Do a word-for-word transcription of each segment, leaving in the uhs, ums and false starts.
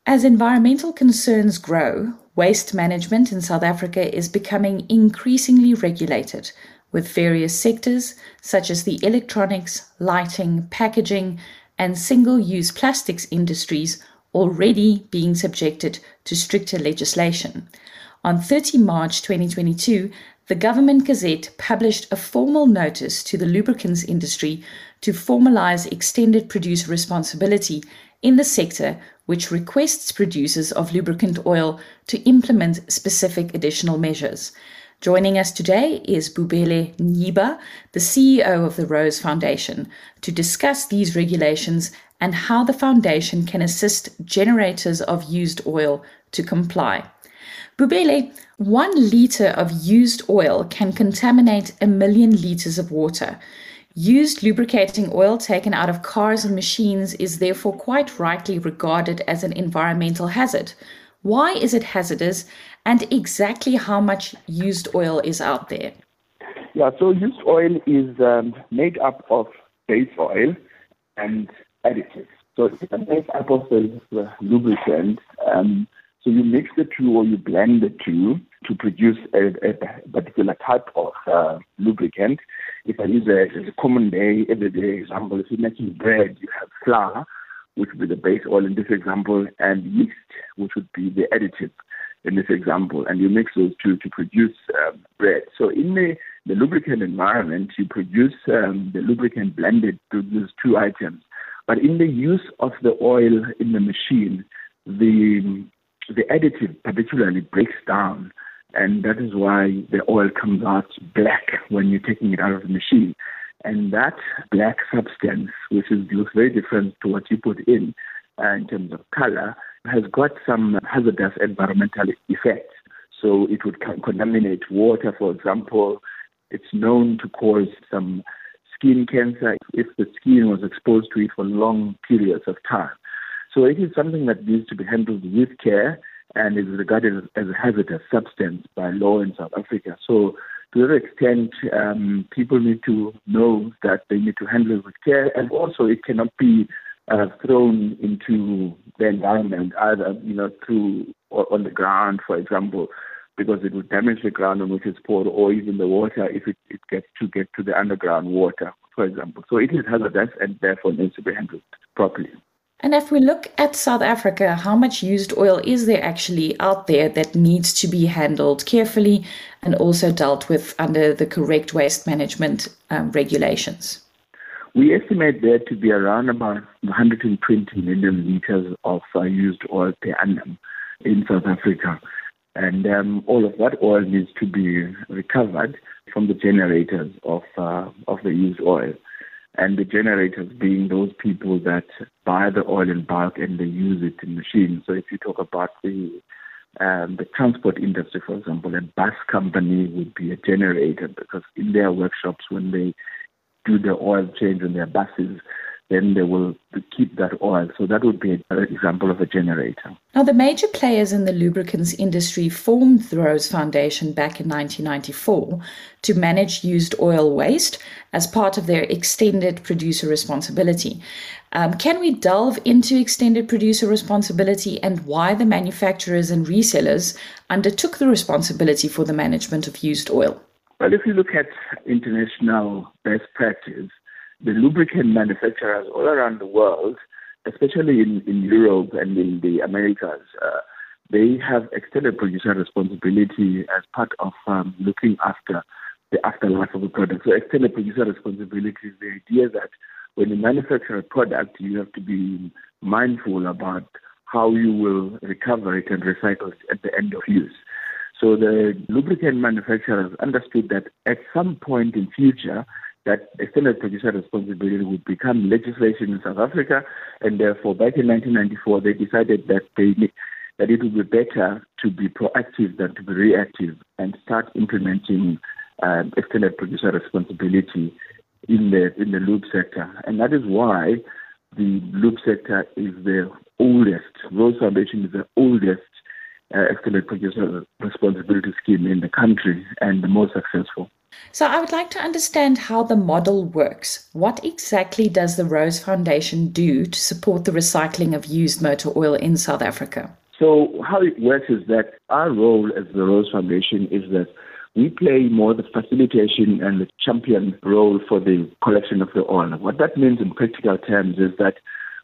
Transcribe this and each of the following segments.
As environmental concerns grow, waste management in South Africa is becoming increasingly regulated, with various sectors such as the electronics, lighting, packaging, and single-use plastics industries already being subjected to stricter legislation. On the thirtieth of March twenty twenty-two, the Government Gazette published a formal notice to the lubricants industry to formalize extended producer responsibility in the sector, which requests producers of lubricant oil to implement specific additional measures. Joining us today is Bubele Nyiba, the C E O of the Rose Foundation, to discuss these regulations and how the foundation can assist generators of used oil to comply. Bubele, one litre of used oil can contaminate a million litres of water. Used lubricating oil taken out of cars and machines is therefore quite rightly regarded as an environmental hazard. Why is it hazardous, and exactly how much used oil is out there? Yeah, so used oil is um, made up of base oil and additives. So it's made up of the, the lubricant. Um, so you mix the two or you blend the two to produce a, a particular type of uh, lubricant. If I use a, a common day, everyday example, if you're making bread, you have flour, which would be the base oil in this example, and yeast, which would be the additive in this example, and you mix those two to produce um, bread. So in the, the lubricant environment, you produce um, the lubricant blended to those two items. But in the use of the oil in the machine, the the additive particularly breaks down, and that is why the oil comes out black when you're taking it out of the machine. And that black substance, which is, looks very different to what you put in uh, in terms of color, has got some hazardous environmental effects. So it would contaminate water, for example. It's known to cause some skin cancer if the skin was exposed to it for long periods of time. So it is something that needs to be handled with care and is regarded as a hazardous substance by law in South Africa. So to that extent, um, people need to know that they need to handle it with care, and also it cannot be uh, thrown into the environment either, you know, through or on the ground, for example, because it would damage the ground on which it's poured, or even the water if it, it gets to get to the underground water, for example. So it is hazardous and therefore needs to be handled properly. And if we look at South Africa, how much used oil is there actually out there that needs to be handled carefully and also dealt with under the correct waste management um, regulations? We estimate there to be around about one hundred twenty million litres of uh, used oil per annum in South Africa. And um, all of that oil needs to be recovered from the generators of uh, of the used oil. And the generators being those people that buy the oil in bulk and they use it in machines. So if you talk about the um, the transport industry, for example, a bus company would be a generator, because in their workshops, when they do the oil change on their buses, then they will keep that oil. So that would be an example of a generator. Now, the major players in the lubricants industry formed the Rose Foundation back in nineteen ninety-four to manage used oil waste as part of their extended producer responsibility. Um, can we delve into extended producer responsibility and why the manufacturers and resellers undertook the responsibility for the management of used oil? Well, if you look at international best practice, the lubricant manufacturers all around the world, especially in, in Europe and in the Americas, uh, they have extended producer responsibility as part of um, looking after the afterlife of a product. So extended producer responsibility is the idea that when you manufacture a product, you have to be mindful about how you will recover it and recycle it at the end of use. So the lubricant manufacturers understood that at some point in future, that extended producer responsibility would become legislation in South Africa, and therefore back in nineteen ninety-four they decided that they that it would be better to be proactive than to be reactive and start implementing uh, extended producer responsibility in the in the lube sector. And that is why the lube sector is the oldest, Rose Foundation is the oldest uh, extended producer responsibility scheme in the country and the most successful. So I would like to understand how the model works. What exactly does the Rose Foundation do to support the recycling of used motor oil in South Africa? So how it works is that our role as the Rose Foundation is that we play more the facilitation and the champion role for the collection of the oil. What that means in practical terms is that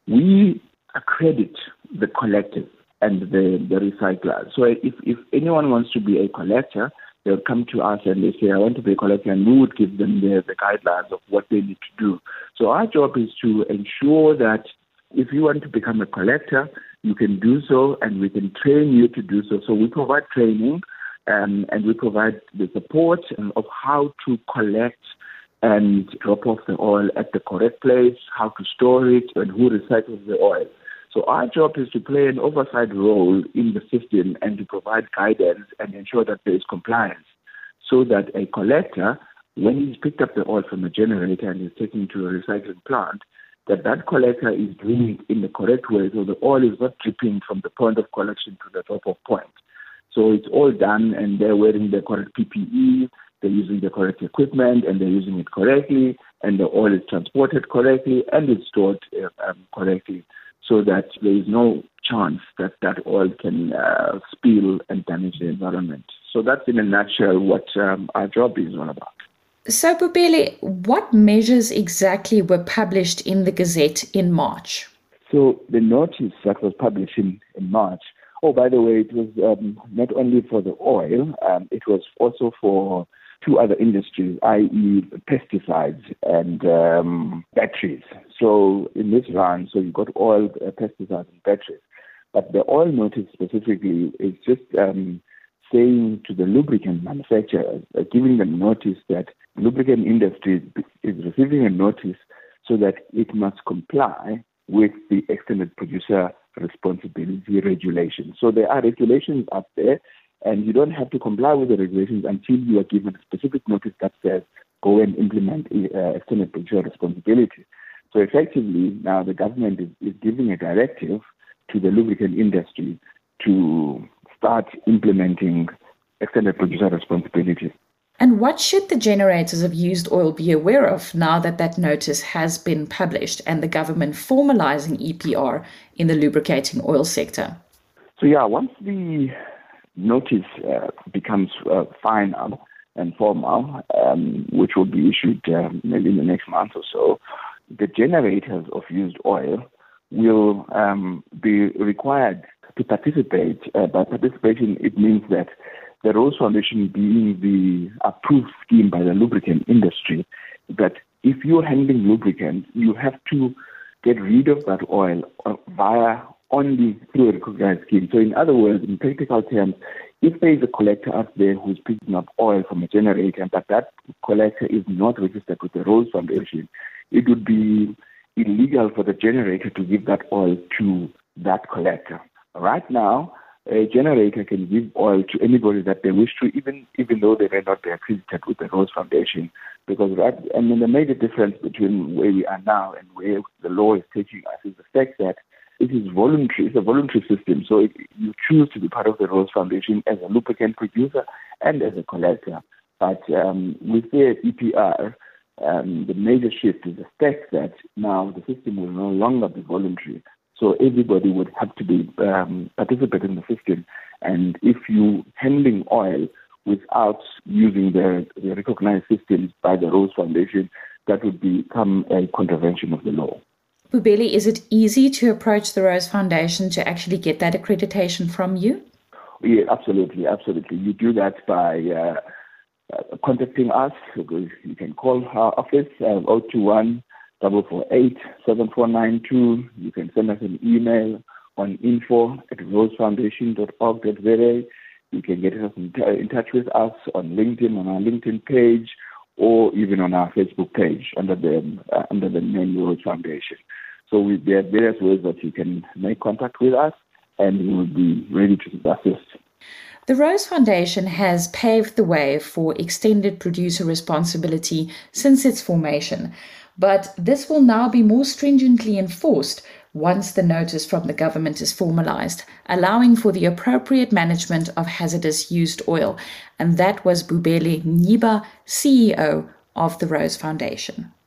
we accredit the collectors and the, the recyclers. So if, if anyone wants to be a collector, they'll come to us and they say, I want to be a collector, and we would give them the, the guidelines of what they need to do. So our job is to ensure that if you want to become a collector, you can do so, and we can train you to do so. So we provide training, um, and we provide the support of how to collect and drop off the oil at the correct place, how to store it, and who recycles the oil. So our job is to play an oversight role in the system and to provide guidance and ensure that there is compliance, so that a collector, when he's picked up the oil from a generator and is taken to a recycling plant, that that collector is doing it in the correct way, so the oil is not dripping from the point of collection to the drop-off point. So it's all done, and they're wearing the correct P P E, they're using the correct equipment, and they're using it correctly, and the oil is transported correctly, and it's stored uh, um, correctly, so that there is no chance that that oil can uh, spill and damage the environment. So that's in a nutshell what um, our job is all about. So, Bubele, what measures exactly were published in the Gazette in March? So the notice that was published in, in March, oh, by the way, it was um, not only for the oil, um, it was also for two other industries, that is pesticides and um, batteries. So in this round, so you got oil, uh, pesticides and batteries. But the oil notice specifically is just um, saying to the lubricant manufacturers, uh, giving them notice that lubricant industry is receiving a notice so that it must comply with the extended producer responsibility regulations. So there are regulations up there, and you don't have to comply with the regulations until you are given a specific notice that says go and implement uh, extended producer responsibility. So effectively, now the government is, is giving a directive to the lubricant industry to start implementing extended producer responsibility. And what should the generators of used oil be aware of now that that notice has been published and the government formalizing E P R in the lubricating oil sector? So yeah, once the notice uh, becomes uh, final and formal, um, which will be issued uh, maybe in the next month or so, the generators of used oil will um, be required to participate. Uh, by participation, it means that the Rose Foundation, being the approved scheme by the lubricant industry, that if you're handling lubricants, you have to get rid of that oil via only through a recognized scheme. So in other words, in practical terms, if there is a collector out there who's picking up oil from a generator, but that collector is not registered with the Rose Foundation, it would be illegal for the generator to give that oil to that collector. Right now, a generator can give oil to anybody that they wish to, even even though they may not be accredited with the Rose Foundation. Because right, I mean, the major difference between where we are now and where the law is taking us is the fact that it is voluntary. It's a voluntary system. So if you choose to be part of the Rose Foundation as a lubricant producer and as a collector. But um, with the E P R, um, the major shift is the fact that now the system will no longer be voluntary. So everybody would have to be um, participate in the system. And if you handling oil without using the, the recognized systems by the Rose Foundation, that would become a contravention of the law. Bubele, is it easy to approach the Rose Foundation to actually get that accreditation from you? Yeah, absolutely, absolutely. You do that by uh, uh, contacting us. You can call our office, uh, zero two one, four four eight, seven four nine two. You can send us an email on info at rosefoundation dot org dot z a. You can get us in, t- in touch with us on LinkedIn, on our LinkedIn page, or even on our Facebook page under the uh, under the name Rose Foundation. So we, there are various ways that you can make contact with us, and we will be ready to assist. The Rose Foundation has paved the way for extended producer responsibility since its formation. But this will now be more stringently enforced once the notice from the government is formalized, allowing for the appropriate management of hazardous used oil. And that was Bubele Nyiba, C E O of the Rose Foundation.